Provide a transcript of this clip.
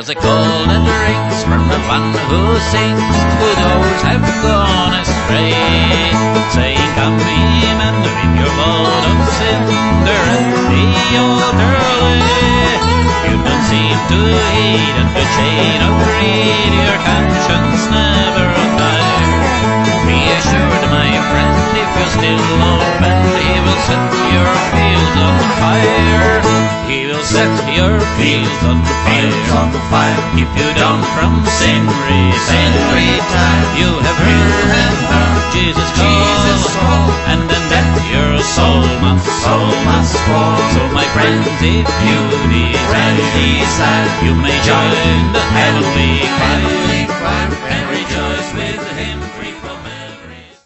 There's a call that rings from the one who sings, who those have gone astray, saying, "Come, ye men, leave your load of cinder and the altar lay." You don't seem to heed, and the chain of greed your conscience never tire. Be assured, my friend, if you still offend, he will set your fields on fire. He will set your fields on fire. If you don't from sin repent, you have heard Jesus call, and in death your soul must fall. So my friends, if you desire, you may join the heavenly choir.